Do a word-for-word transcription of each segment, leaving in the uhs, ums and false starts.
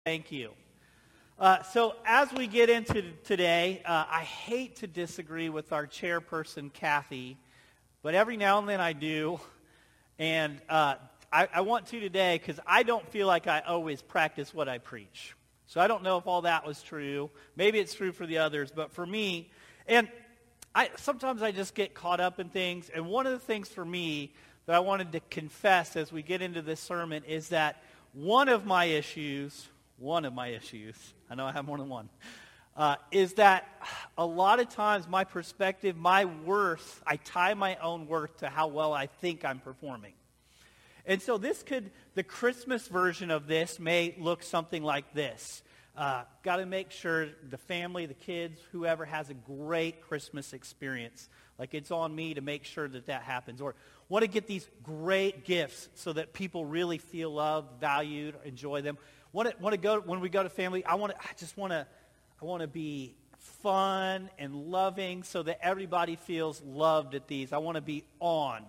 Thank you. Uh, so as we get into today, uh, I hate to disagree with our chairperson, Kathy, but every now and then I do. And uh, I, I want to today because I don't feel like I always practice what I preach. So I don't know if all that was true. Maybe it's true for the others, but for me, and I sometimes I just get caught up in things. And one of the things for me that I wanted to confess as we get into this sermon is that one of my issues... One of my issues, I know I have more than one, uh, is that a lot of times my perspective, my worth, I tie my own worth to how well I think I'm performing. And so this could, the Christmas version of this may look something like this. Uh, got to make sure the family, the kids, whoever has a great Christmas experience. Like it's on me to make sure that that happens. Or want to get these great gifts so that people really feel loved, valued, enjoy them. Want to, want to go when we go to family. I want to. I just want to. I want to be fun and loving, so that everybody feels loved at these. I want to be on,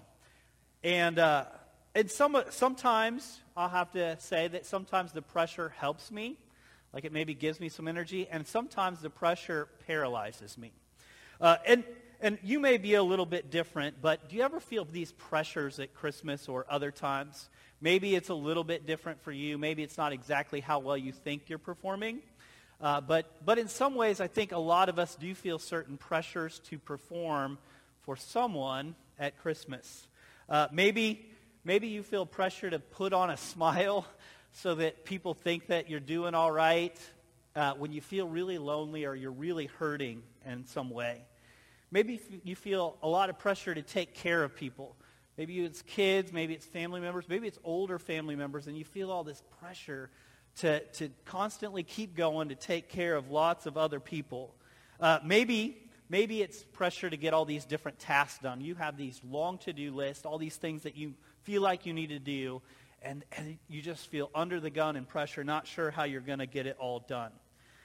and uh, and some sometimes I'll have to say that sometimes the pressure helps me, like it maybe gives me some energy, and sometimes the pressure paralyzes me. Uh, and and you may be a little bit different, but do you ever feel these pressures at Christmas or other times? Maybe it's a little bit different for you. Maybe it's not exactly how well you think you're performing. Uh, but, but in some ways, I think a lot of us do feel certain pressures to perform for someone at Christmas. Uh, maybe, maybe you feel pressure to put on a smile so that people think that you're doing all right uh, when you feel really lonely or you're really hurting in some way. Maybe you feel a lot of pressure to take care of people. Maybe it's kids, maybe it's family members, maybe it's older family members, and you feel all this pressure to, to constantly keep going to take care of lots of other people. Uh, maybe, maybe it's pressure to get all these different tasks done. You have these long to-do lists, all these things that you feel like you need to do, and, and you just feel under the gun and pressure, not sure how you're going to get it all done.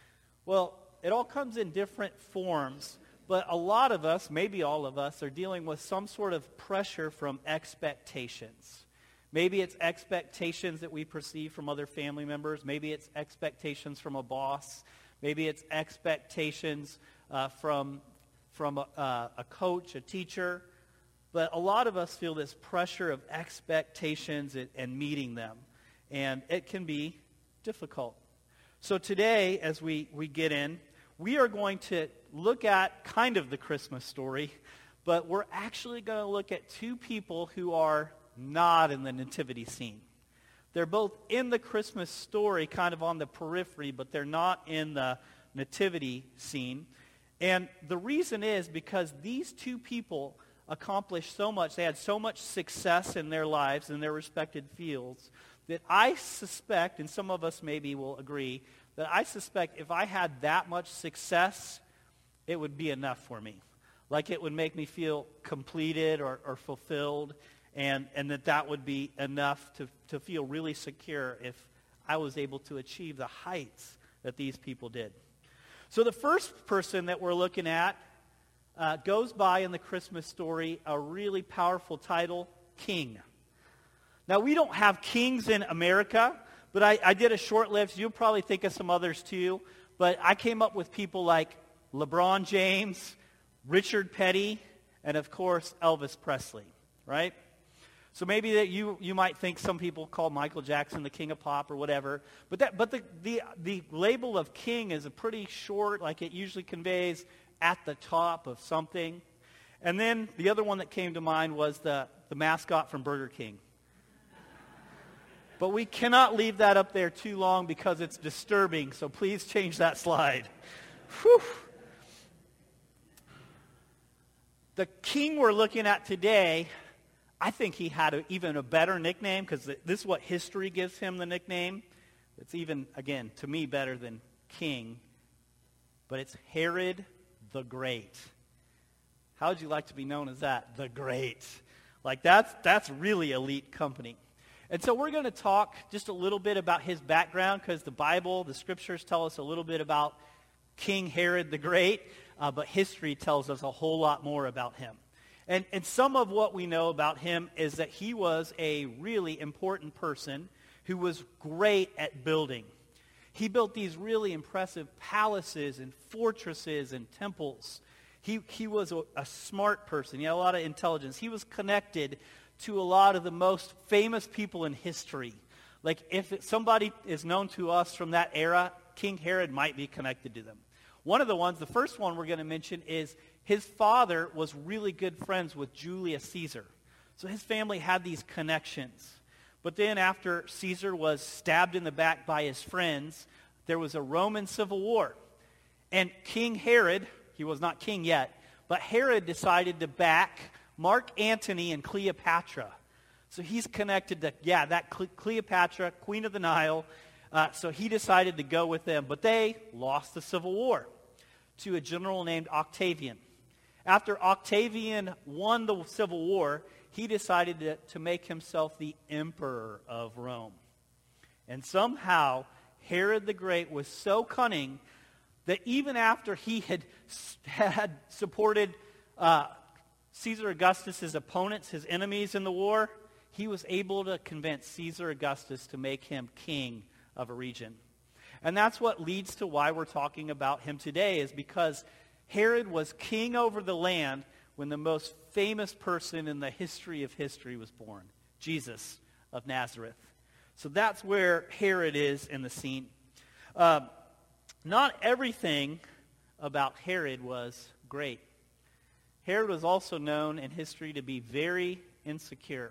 Well, it all comes in different forms. But a lot of us, maybe all of us, are dealing with some sort of pressure from expectations. Maybe it's expectations that we perceive from other family members. Maybe it's expectations from a boss. Maybe it's expectations uh, from, from a, uh, a coach, a teacher. But a lot of us feel this pressure of expectations and, and meeting them. And it can be difficult. So today, as we, we get in, we are going to look at kind of the Christmas story, but we're actually going to look at two people who are not in the nativity scene. They're both in the Christmas story, kind of on the periphery, but they're not in the nativity scene. And the reason is because these two people accomplished so much, they had so much success in their lives, in their respected fields, that I suspect, and some of us maybe will agree, that I suspect if I had that much success, it would be enough for me. Like it would make me feel completed or, or fulfilled, and, and that that would be enough to, to feel really secure if I was able to achieve the heights that these people did. So the first person that we're looking at uh, goes by in the Christmas story a really powerful title, King. Now, we don't have kings in America, but I, I did a short list. You'll probably think of some others too. But I came up with people like LeBron James, Richard Petty, and of course, Elvis Presley, right? So maybe that you, you might think some people call Michael Jackson the king of pop or whatever. But that but the, the, the label of king is a pretty short, like it usually conveys at the top of something. And then the other one that came to mind was the, the mascot from Burger King. But we cannot leave that up there too long because it's disturbing, so please change that slide. Whew. The king we're looking at today, I think he had a, even a better nickname because this is what history gives him the nickname. It's even, again, to me better than king, but it's Herod the Great. How would you like to be known as that? The Great. Like that's that's really elite company. And so we're going to talk just a little bit about his background because the Bible, the scriptures tell us a little bit about King Herod the Great, uh, but history tells us a whole lot more about him. And, and some of what we know about him is that he was a really important person who was great at building. He built these really impressive palaces and fortresses and temples. He, he was a, a smart person. He had a lot of intelligence. He was connected to a lot of the most famous people in history. Like if it, somebody is known to us from that era, King Herod might be connected to them. One of the ones, the first one we're going to mention is his father was really good friends with Julius Caesar. So his family had these connections. But then after Caesar was stabbed in the back by his friends, there was a Roman civil war. And King Herod, he was not king yet, but Herod decided to back Mark Antony and Cleopatra. So he's connected to, yeah, that Cle- Cleopatra, Queen of the Nile. Uh, so he decided to go with them. But they lost the civil war to a general named Octavian. After Octavian won the civil war, he decided to, to make himself the emperor of Rome. And somehow, Herod the Great was so cunning that even after he had, had supported uh, Caesar Augustus' opponents, his enemies in the war, he was able to convince Caesar Augustus to make him king of a region. And that's what leads to why we're talking about him today, is because Herod was king over the land when the most famous person in the history of history was born, Jesus of Nazareth. So that's where Herod is in the scene. Uh, not everything about Herod was great. Herod was also known in history to be very insecure.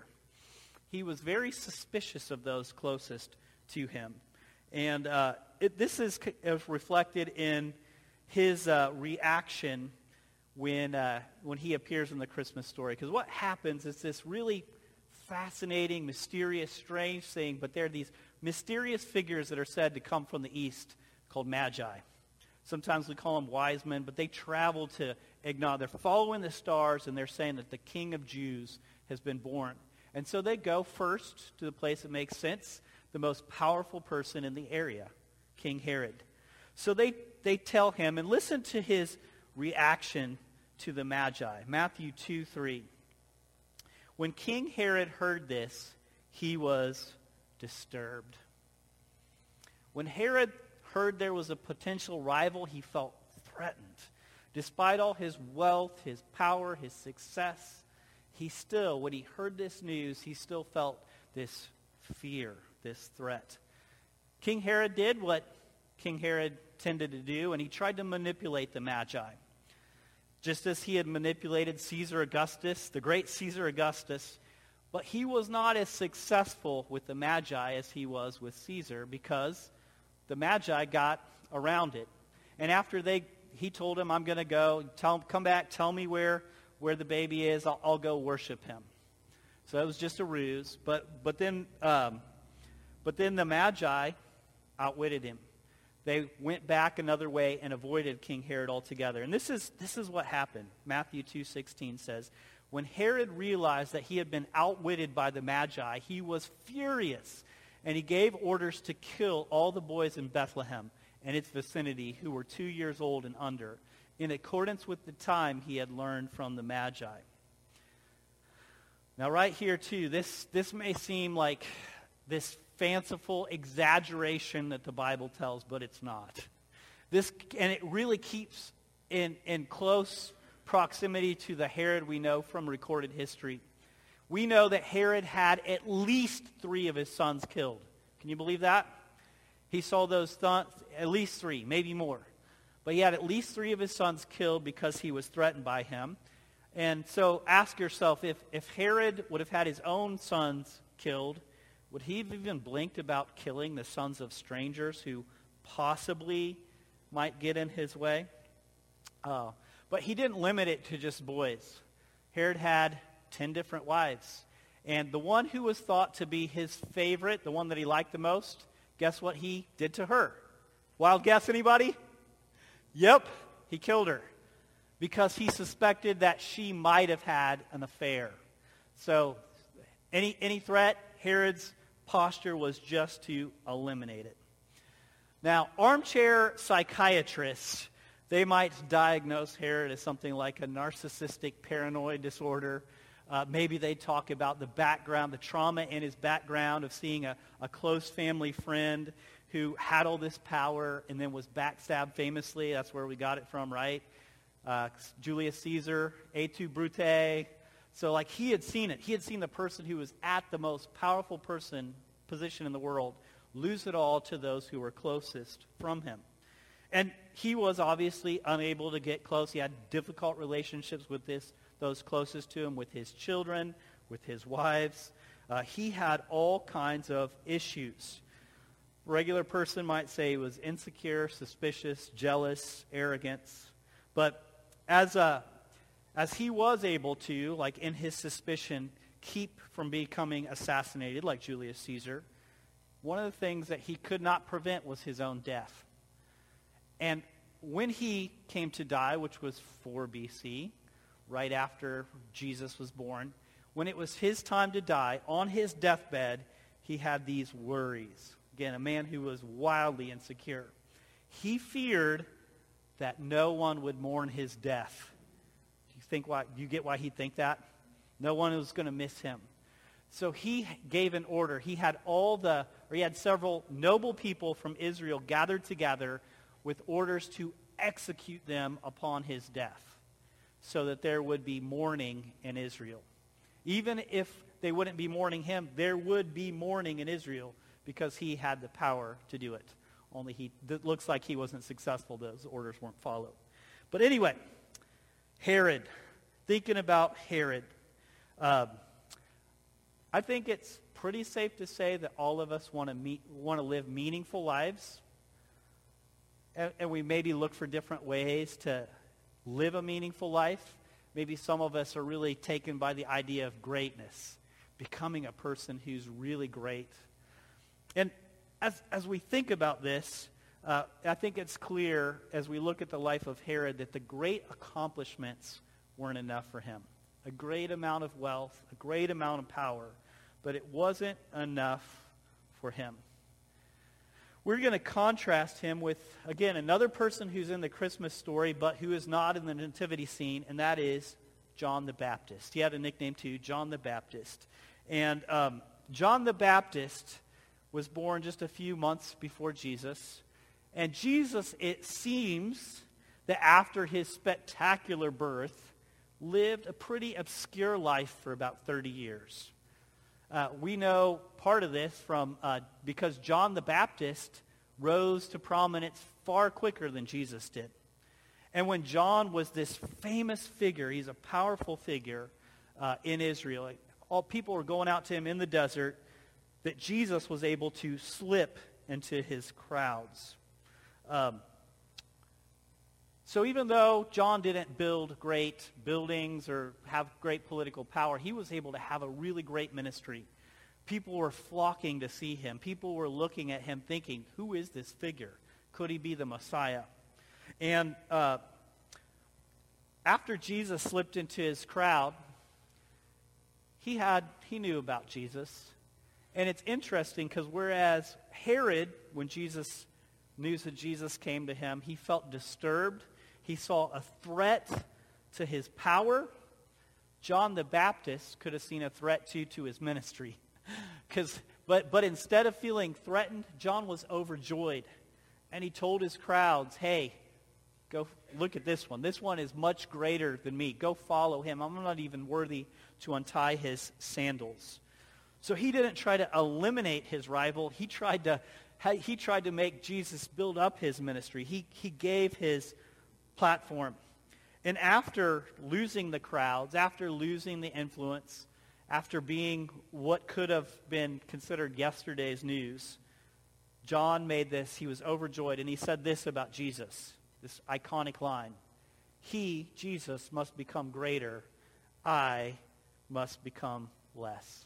He was very suspicious of those closest to him. And uh, it, this is, is reflected in his uh, reaction when uh, when he appears in the Christmas story. Because what happens is this really fascinating, mysterious, strange thing, but there are these mysterious figures that are said to come from the east called magi. Sometimes we call them wise men, but they travel to acknowledge. They're following the stars, and they're saying that the King of Jews has been born. And so they go first to the place that makes sense, the most powerful person in the area, King Herod. So they, they tell him, and listen to his reaction to the Magi. Matthew two three. When King Herod heard this, he was disturbed. When Herod heard there was a potential rival, he felt threatened. Despite all his wealth, his power, his success, he still, when he heard this news, he still felt this fear, this threat. King Herod did what King Herod tended to do, and he tried to manipulate the Magi. Just as he had manipulated Caesar Augustus, the great Caesar Augustus, but he was not as successful with the Magi as he was with Caesar, because the Magi got around it. And after they, he told him, I'm going to go, tell, come back, tell me where, where the baby is, I'll, I'll go worship him. So it was just a ruse. But, but, then, um, but then the Magi outwitted him. They went back another way and avoided King Herod altogether. And this is, this is what happened. Matthew two sixteen says, when Herod realized that he had been outwitted by the Magi, he was furious, and he gave orders to kill all the boys in Bethlehem and its vicinity who were two years old and under, in accordance with the time he had learned from the Magi. Now right here too, this, this may seem like this fanciful exaggeration that the Bible tells, but it's not. This, and it really keeps in, in close proximity to the Herod we know from recorded history. We know that Herod had at least three of his sons killed. Can you believe that? He saw those th- at least three, maybe more. But he had at least three of his sons killed because he was threatened by him. And so ask yourself, if, if Herod would have had his own sons killed, would he have even blinked about killing the sons of strangers who possibly might get in his way? Uh, but he didn't limit it to just boys. Herod had ten different wives. And the one who was thought to be his favorite, the one that he liked the most, guess what he did to her? Wild guess, anybody? Yep, he killed her because he suspected that she might have had an affair. So any any threat, Herod's posture was just to eliminate it. Now, armchair psychiatrists, they might diagnose Herod as something like a narcissistic paranoid disorder. Uh, maybe they talk about the background, the trauma in his background of seeing a, a close family friend who had all this power and then was backstabbed famously. That's where we got it from, right? Uh, Julius Caesar, et tu, Brute. So like he had seen it. He had seen the person who was at the most powerful person position in the world lose it all to those who were closest from him. And he was obviously unable to get close. He had difficult relationships with this, those closest to him, with his children, with his wives. Uh, he had all kinds of issues. A regular person might say he was insecure, suspicious, jealous, arrogance. But as a, as he was able to, like in his suspicion, keep from becoming assassinated like Julius Caesar, one of the things that he could not prevent was his own death. And when he came to die, which was four B C, right after Jesus was born, when it was his time to die, on his deathbed, he had these worries. Again, a man who was wildly insecure. He feared that no one would mourn his death. Do you think why? Do you get why he'd think that? No one was going to miss him. So he gave an order. He had all the, or he had several noble people from Israel gathered together with orders to execute them upon his death, so that there would be mourning in Israel. Even if they wouldn't be mourning him, there would be mourning in Israel because he had the power to do it. Only he, it looks like he wasn't successful. Those orders weren't followed. But anyway, Herod. Thinking about Herod. Um, I think it's pretty safe to say that all of us want to meet, want to live meaningful lives. And, and we maybe look for different ways to live a meaningful life. Maybe some of us are really taken by the idea of greatness, becoming a person who's really great. And as as we think about this, uh, I think it's clear as we look at the life of Herod that the great accomplishments weren't enough for him. A great amount of wealth, a great amount of power, but it wasn't enough for him. We're going to contrast him with, again, another person who's in the Christmas story, but who is not in the nativity scene, and that is John the Baptist. He had a nickname too, John the Baptist. And um, John the Baptist was born just a few months before Jesus. And Jesus, it seems that after his spectacular birth, lived a pretty obscure life for about thirty years. Uh, we know part of this from uh, because John the Baptist rose to prominence far quicker than Jesus did. And when John was this famous figure, he's a powerful figure uh, in Israel. Like, all people were going out to him in the desert, that Jesus was able to slip into his crowds. Um, so even though John didn't build great buildings or have great political power, he was able to have a really great ministry. People were flocking to see him. People were looking at him thinking, who is this figure? Could he be the Messiah? And uh, after Jesus slipped into his crowd, he had he knew about Jesus. And it's interesting because whereas Herod, when Jesus news that Jesus came to him, he felt disturbed. He saw a threat to his power. John the Baptist could have seen a threat to, to his ministry. Because, but, but instead of feeling threatened, John was overjoyed. And he told his crowds, hey, go look at this one. This one is much greater than me. Go follow him. I'm not even worthy to untie his sandals. So he didn't try to eliminate his rival. He tried to, he tried to make Jesus build up his ministry. He, he gave his platform. And after losing the crowds, after losing the influence, after being what could have been considered yesterday's news, John made this, he was overjoyed, and he said this about Jesus, this iconic line. He, Jesus, must become greater. I must become less.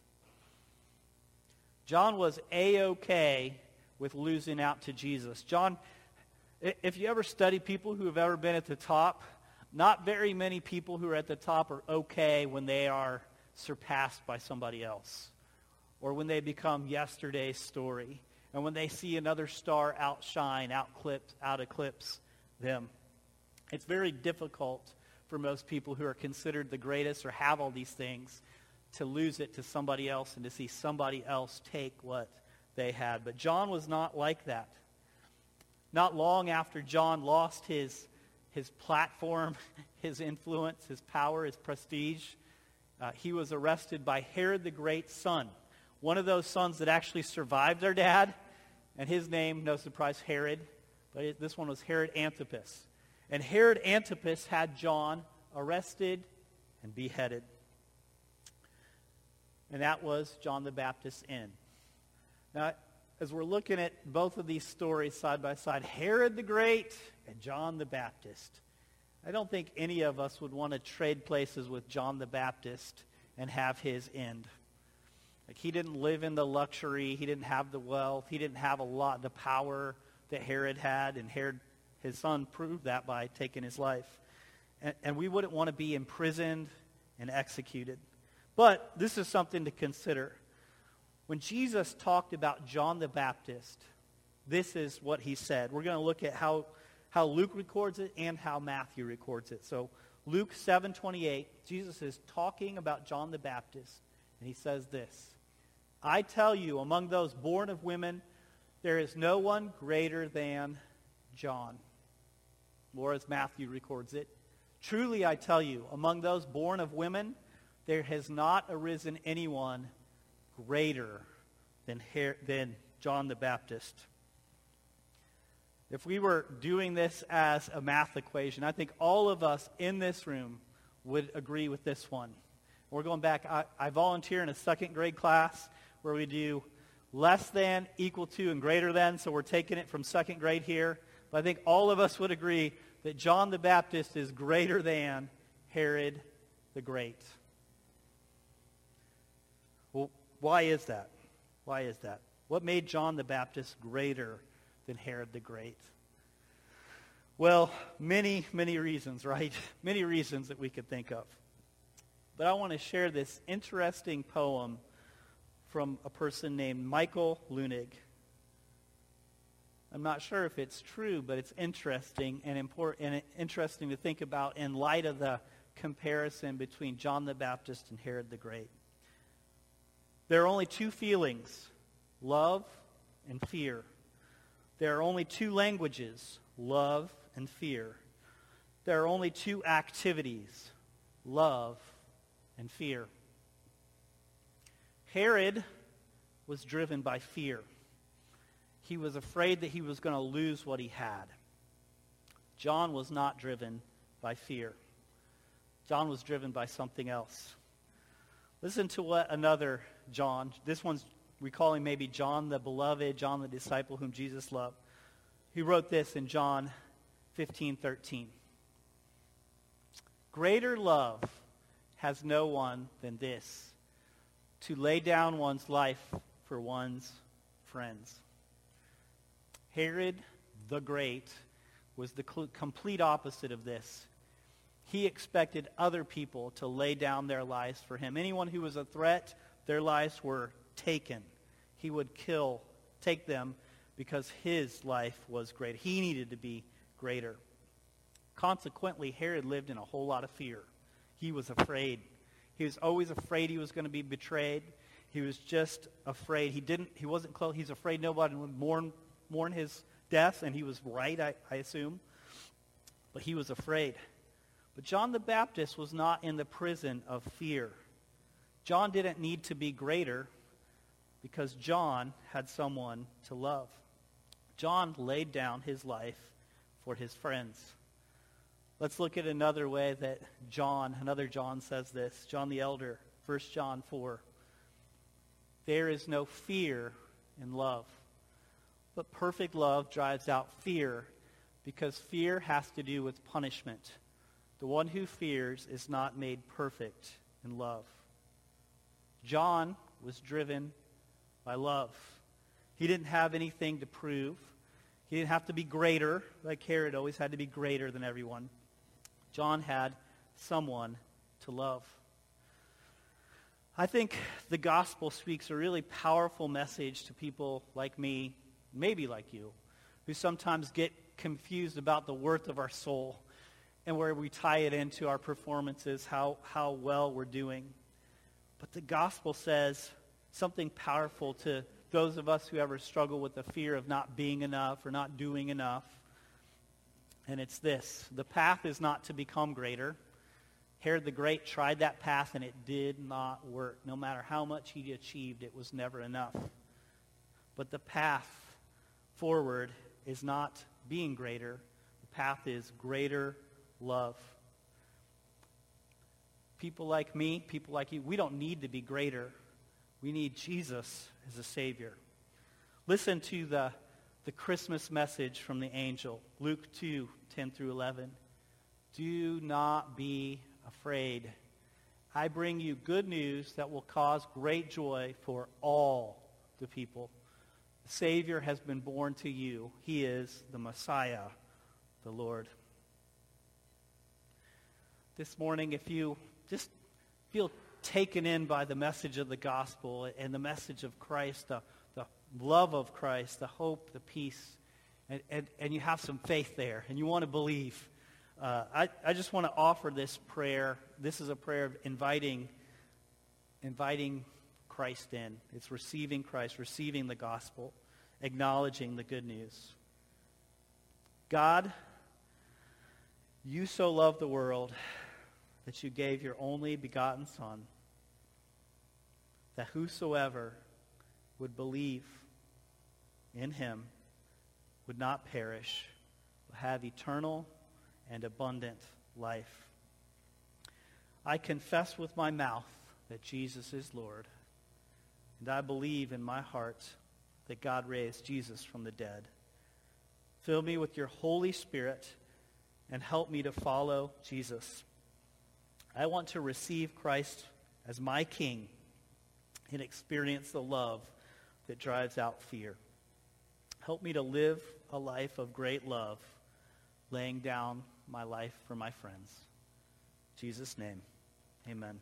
John was A-okay with losing out to Jesus. John, if you ever study people who have ever been at the top, not very many people who are at the top are okay when they are surpassed by somebody else, or when they become yesterday's story, and when they see another star outshine, outclips, out-eclipse them. It's very difficult for most people who are considered the greatest or have all these things to lose it to somebody else and to see somebody else take what they had. But John was not like that. Not long after John lost his, his platform, his influence, his power, his prestige, uh, he was arrested by Herod the Great's son, one of those sons that actually survived their dad, and his name, no surprise, Herod, but it, this one was Herod Antipas. And Herod Antipas had John arrested and beheaded. And that was John the Baptist's end. Now, as we're looking at both of these stories side by side, Herod the Great and John the Baptist, I don't think any of us would want to trade places with John the Baptist and have his end. Like, he didn't live in the luxury, he didn't have the wealth, he didn't have a lot, the power that Herod had, and Herod, his son, proved that by taking his life. And, and we wouldn't want to be imprisoned and executed. But this is something to consider. When Jesus talked about John the Baptist, this is what he said. We're going to look at how, how Luke records it and how Matthew records it. So Luke seven twenty-eight, Jesus is talking about John the Baptist, and he says this: I tell you, among those born of women, there is no one greater than John. Or as Matthew records it, truly I tell you, among those born of women, there has not arisen anyone greater than, Her- than John the Baptist. If we were doing this as a math equation, I think all of us in this room would agree with this one. We're going back. I, I volunteer in a second grade class where we do less than, equal to, and greater than, so we're taking it from second grade here. But I think all of us would agree that John the Baptist is greater than Herod the Great. Well, why is that? Why is that? What made John the Baptist greater than Herod the Great? Well, many, many reasons, right? Many reasons that we could think of. But I want to share this interesting poem from a person named Michael Leunig. I'm not sure if it's true, but it's interesting and important and interesting to think about in light of the comparison between John the Baptist and Herod the Great. There are only two feelings, love and fear. There are only two languages, love and fear. There are only two activities, love and fear. Herod was driven by fear. He was afraid that he was going to lose what he had. John was not driven by fear. John was driven by something else. Listen to what another John, this one's, we call him maybe John the Beloved, John the disciple whom Jesus loved. He wrote this in John fifteen thirteen. Greater love has no one than this, to lay down one's life for one's friends. Herod the Great was the cl- complete opposite of this. He expected other people to lay down their lives for him. Anyone who was a threat, their lives were taken. He would kill, take them, because his life was great. He needed to be greater. Consequently, Herod lived in a whole lot of fear. He was afraid. He was always afraid he was going to be betrayed. He was just afraid. He didn't. He wasn't close. He's afraid nobody would mourn mourn his death, and he was right, I, I assume. But he was afraid. But John the Baptist was not in the prison of fear. John didn't need to be greater because John had someone to love. John laid down his life for his friends. Let's look at another way that John, another John says this. John the Elder, First John four. There is no fear in love, but perfect love drives out fear, because fear has to do with punishment. The one who fears is not made perfect in love. John was driven by love. He didn't have anything to prove. He didn't have to be greater, like Herod always had to be greater than everyone. John had someone to love. I think the gospel speaks a really powerful message to people like me, maybe like you, who sometimes get confused about the worth of our soul and where we tie it into our performances, how, how well we're doing. But the gospel says something powerful to, those of us who ever struggle with the fear of not being enough or not doing enough. And it's this: the path is not to become greater. Herod the Great tried that path and it did not work. No matter how much he achieved, it was never enough. But the path forward is not being greater. The path is greater love. People like me, people like you, we don't need to be greater. We need Jesus as a Savior. Listen to the, the Christmas message from the angel, Luke two, ten through eleven. Do not be afraid. I bring you good news that will cause great joy for all the people. The Savior has been born to you. He is the Messiah, the Lord. This morning, if you just feel taken in by the message of the gospel and the message of Christ, the, the love of Christ, the hope, the peace, and, and, and you have some faith there, and you want to believe, uh, I, I just want to offer this prayer. This is a prayer of inviting, inviting Christ in. It's receiving Christ, receiving the gospel, acknowledging the good news. God, you so loved the world that you gave your only begotten Son, that whosoever would believe in him would not perish, but have eternal and abundant life. I confess with my mouth that Jesus is Lord, and I believe in my heart that God raised Jesus from the dead. Fill me with your Holy Spirit and help me to follow Jesus. I want to receive Christ as my King and experience the love that drives out fear. Help me to live a life of great love, laying down my life for my friends. In Jesus' name, amen.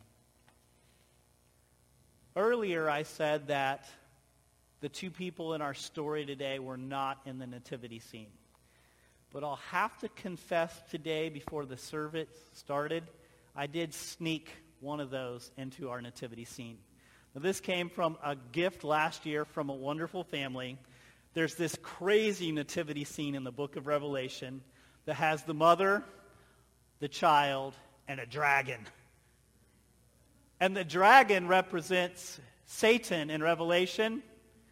Earlier I said that the two people in our story today were not in the nativity scene. But I'll have to confess today, before the service started, I did sneak one of those into our nativity scene. Now, this came from a gift last year from a wonderful family. There's this crazy nativity scene in the book of Revelation that has the mother, the child, and a dragon. And the dragon represents Satan in Revelation.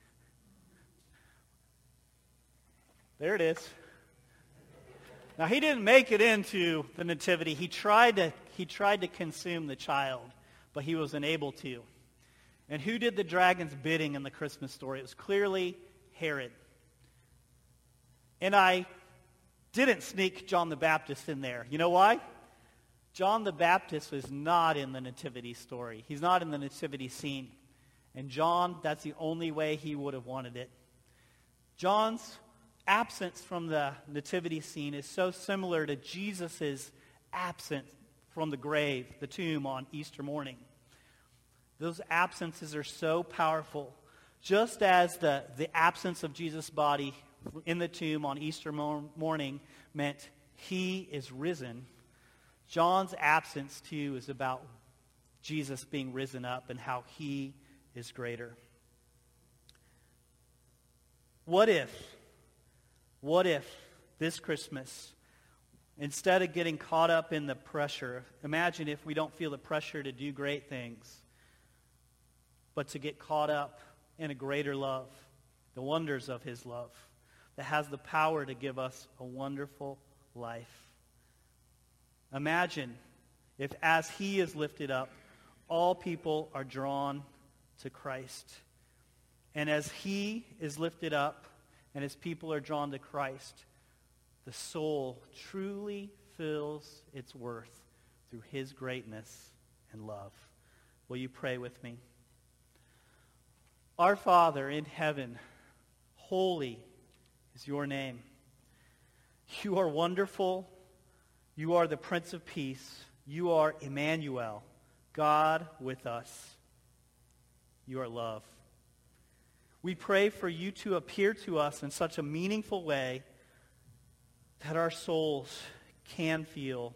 There it is. Now, he didn't make it into the nativity. He tried to, he tried to consume the child, but he was unable to. And who did the dragon's bidding in the Christmas story? It was clearly Herod. And I didn't sneak John the Baptist in there. You know why? John the Baptist is not in the nativity story. He's not in the nativity scene. And John, that's the only way he would have wanted it. John's absence from the nativity scene is so similar to Jesus' absence from the grave, the tomb on Easter morning. Those absences are so powerful. Just as the, the absence of Jesus' body in the tomb on Easter morning meant he is risen, John's absence too is about Jesus being risen up and how he is greater. What if What if this Christmas, instead of getting caught up in the pressure, imagine if we don't feel the pressure to do great things, but to get caught up in a greater love, the wonders of his love, that has the power to give us a wonderful life. Imagine if, as he is lifted up, all people are drawn to Christ. And as he is lifted up, and as people are drawn to Christ, the soul truly feels its worth through his greatness and love. Will you pray with me? Our Father in heaven, holy is your name. You are wonderful. You are the Prince of Peace. You are Emmanuel, God with us. You are love. We pray for you to appear to us in such a meaningful way that our souls can feel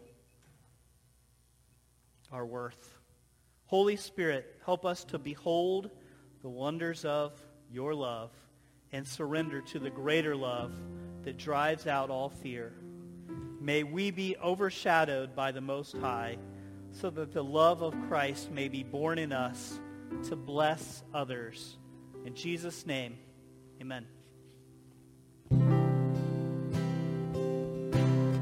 our worth. Holy Spirit, help us to behold the wonders of your love, and surrender to the greater love that drives out all fear. May we be overshadowed by the Most High, so that the love of Christ may be born in us to bless others. In Jesus' name, amen.